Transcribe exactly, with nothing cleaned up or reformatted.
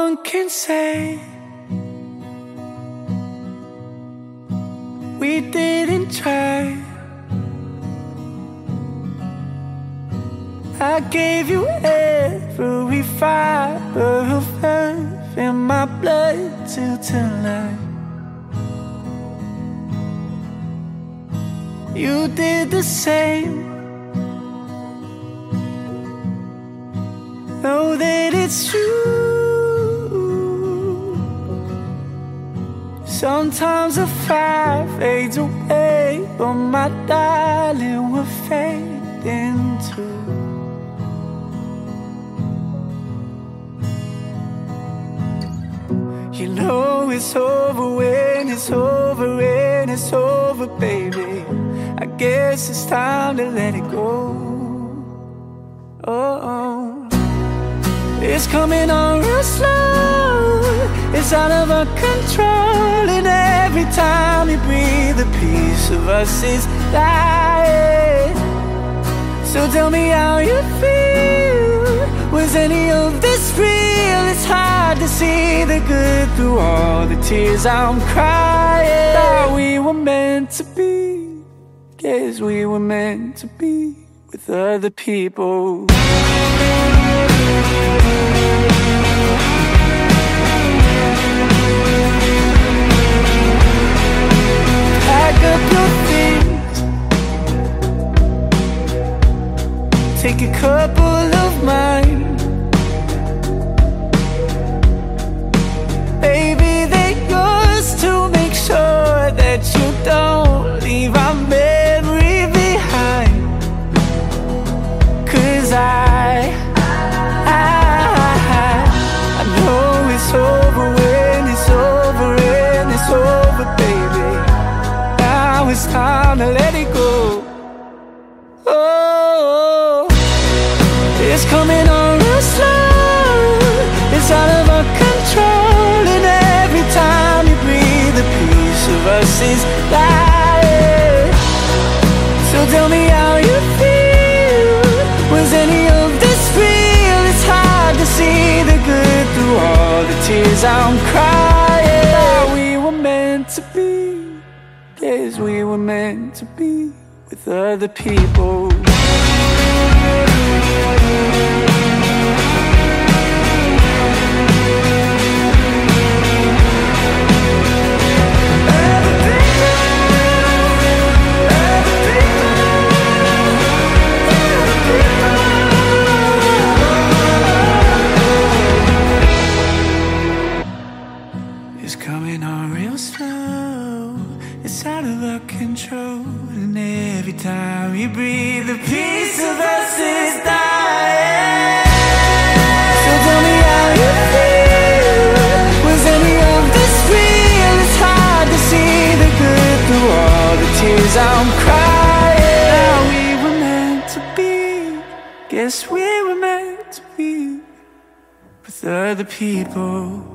one can say we didn't try. I gave you every fiber of earth in my blood till tonight. You did the same. Know that it's true. Sometimes the fire fades away, but my darling, we're fading too. You know it's over when it's over and it's over, baby. I guess it's time to let it go. Oh, it's coming on real slow. It's out of our control, and every time you breathe, a piece of us is dying. So tell me how you feel. Was any of this real? It's hard to see the good through all the tears I'm crying. Thought we were meant to be. Guess we were meant to be with other people. Pack up your things, take a couple of mine. Baby, they're yours to make sure that you don't leave our memory behind. Cause I, I, I know it's over when it's over and it's over, baby. Now it's time to let it go. Oh, it's coming on real slow. It's out of our control, and every time you breathe, a piece of us is dying. So tell me how you feel. Was any of this real? It's hard to see the good through all the tears I'm crying. Thought we were meant to be. Guess we were meant to be with other people. It's coming on real slow. It's out of our control, and every time you breathe, a piece of us is dying. So tell me how you feel. Was any of this real? It's hard to see the good through all the tears I'm crying. Now we were meant to be. Guess we were meant to be with other people.